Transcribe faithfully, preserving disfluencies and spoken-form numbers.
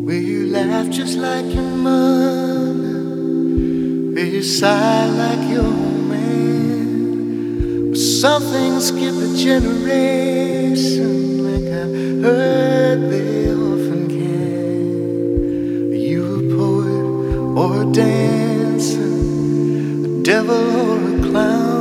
Will you laugh just like your mother? Will you sigh like your old man? Will something skip a generation like I've heard they often can? Are you a poet or a dancer, a devil or a clown?